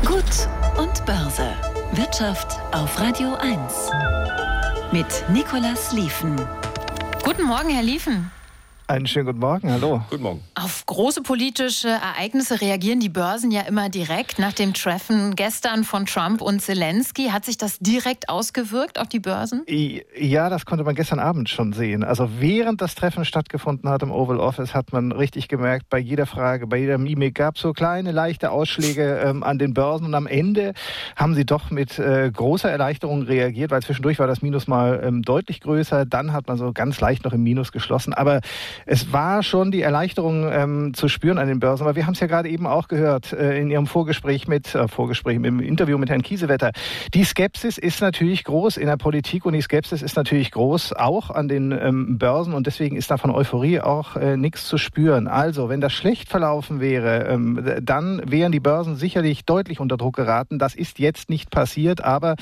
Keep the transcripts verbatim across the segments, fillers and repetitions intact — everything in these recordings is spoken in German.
Gut und Börse. Wirtschaft auf Radio eins. Mit Nicolas Lieven. Guten Morgen, Herr Lieven. Einen schönen guten Morgen, hallo. Guten Morgen. Auf große politische Ereignisse reagieren die Börsen ja immer direkt. Nach dem Treffen gestern von Trump und Zelensky, hat sich das direkt ausgewirkt auf die Börsen? Ja, das konnte man gestern Abend schon sehen. Also während das Treffen stattgefunden hat im Oval Office, hat man richtig gemerkt, bei jeder Frage, bei jeder Mimik gab es so kleine, leichte Ausschläge ähm, an den Börsen. Und am Ende haben sie doch mit äh, großer Erleichterung reagiert, weil zwischendurch war das Minus mal ähm, deutlich größer. Dann hat man so ganz leicht noch im Minus geschlossen. Aber es war schon die Erleichterung ähm, zu spüren an den Börsen. Aber wir haben es ja gerade eben auch gehört äh, in Ihrem Vorgespräch mit, äh, Vorgespräch im Interview mit Herrn Kiesewetter. Die Skepsis ist natürlich groß in der Politik und die Skepsis ist natürlich groß auch an den ähm, Börsen und deswegen ist da von Euphorie auch äh, nichts zu spüren. Also, wenn das schlecht verlaufen wäre, ähm, dann wären die Börsen sicherlich deutlich unter Druck geraten. Das ist jetzt nicht passiert, aber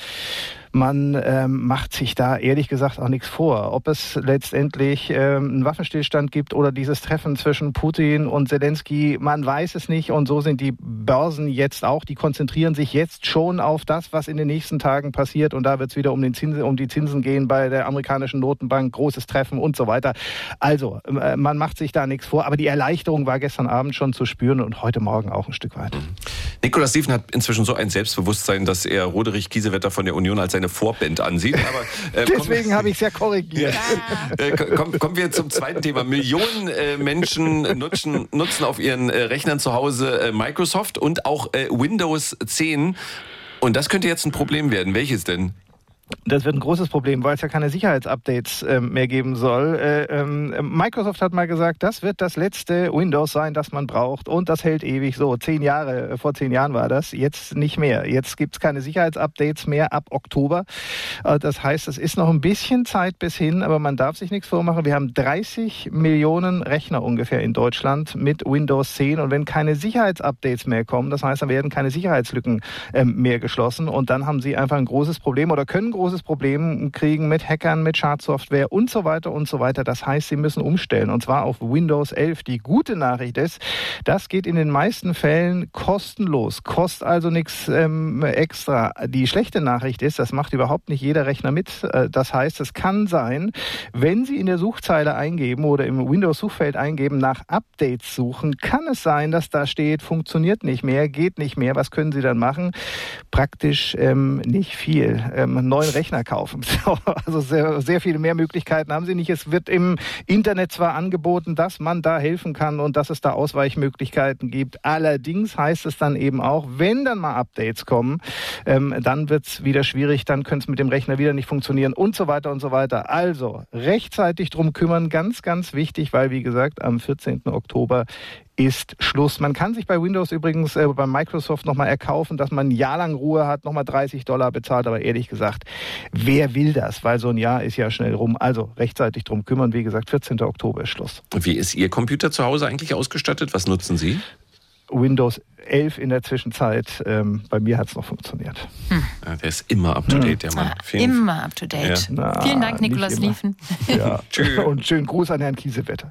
man ähm, macht sich da ehrlich gesagt auch nichts vor. Ob es letztendlich ähm, einen Waffenstillstand gibt oder dieses Treffen zwischen Putin und Zelensky, man weiß es nicht. Und so sind die Börsen jetzt auch. Die konzentrieren sich jetzt schon auf das, was in den nächsten Tagen passiert. Und da wird es wieder um, den Zinsen, um die Zinsen gehen bei der amerikanischen Notenbank, großes Treffen und so weiter. Also, äh, man macht sich da nichts vor. Aber die Erleichterung war gestern Abend schon zu spüren und heute Morgen auch ein Stück weit. Nicolas Lieven hat inzwischen so ein Selbstbewusstsein, dass er Roderich Kiesewetter von der Union als seine Vorband ansieht. Aber, äh, Deswegen habe ich es ja korrigiert. Ja. Äh, komm, kommen wir zum zweiten Thema. Millionen äh, Menschen nutzen, nutzen auf ihren äh, Rechnern zu Hause äh, Microsoft und auch äh, Windows zehn. Und das könnte jetzt ein Problem werden. Welches denn? Das wird ein großes Problem, weil es ja keine Sicherheitsupdates äh, mehr geben soll. Äh, ähm, Microsoft hat mal gesagt, das wird das letzte Windows sein, das man braucht. Und das hält ewig so. Zehn Jahre, äh, vor zehn Jahren war das. Jetzt nicht mehr. Jetzt gibt es keine Sicherheitsupdates mehr ab Oktober. Äh, das heißt, es ist noch ein bisschen Zeit bis hin, aber man darf sich nichts vormachen. Wir haben dreißig Millionen Rechner ungefähr in Deutschland mit Windows zehn. Und wenn keine Sicherheitsupdates mehr kommen, das heißt, dann werden keine Sicherheitslücken äh, mehr geschlossen. Und dann haben sie einfach ein großes Problem oder können großes Problem kriegen mit Hackern, mit Schadsoftware und so weiter und so weiter. Das heißt, sie müssen umstellen und zwar auf Windows elf. Die gute Nachricht ist, das geht in den meisten Fällen kostenlos, kostet also nichts ähm, extra. Die schlechte Nachricht ist, das macht überhaupt nicht jeder Rechner mit. Das heißt, es kann sein, wenn Sie in der Suchzeile eingeben oder im Windows-Suchfeld eingeben, nach Updates suchen, kann es sein, dass da steht, funktioniert nicht mehr, geht nicht mehr. Was können Sie dann machen? Praktisch ähm, nicht viel. Ähm, neuen Rechner kaufen. Also sehr, sehr viele mehr Möglichkeiten haben sie nicht. Es wird im Internet zwar angeboten, dass man da helfen kann und dass es da Ausweichmöglichkeiten gibt. Allerdings heißt es dann eben auch, wenn dann mal Updates kommen, ähm, dann wird es wieder schwierig, dann könnte es mit dem Rechner wieder nicht funktionieren und so weiter und so weiter. Also rechtzeitig drum kümmern, ganz, ganz wichtig, weil wie gesagt, am vierzehnten Oktober ist Schluss. Man kann sich bei Windows übrigens, äh, bei Microsoft nochmal erkaufen, dass man ein Jahr lang Ruhe hat, nochmal dreißig Dollar bezahlt, aber ehrlich gesagt, wer will das? Weil so ein Jahr ist ja schnell rum. Also rechtzeitig drum kümmern. Wie gesagt, vierzehnten Oktober ist Schluss. Wie ist Ihr Computer zu Hause eigentlich ausgestattet? Was nutzen Sie? Windows elf in der Zwischenzeit. Ähm, bei mir hat es noch funktioniert. Hm. Ja, der ist immer up to date, der Mann. Ah, immer up to date. Ja. Na, Vielen Dank, Nicolas Lieven. Ja. Und schönen Gruß an Herrn Kiesewetter.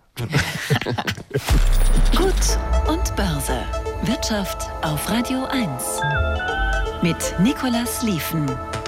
Gut und Börse. Wirtschaft auf Radio eins. Mit Nicolas Lieven.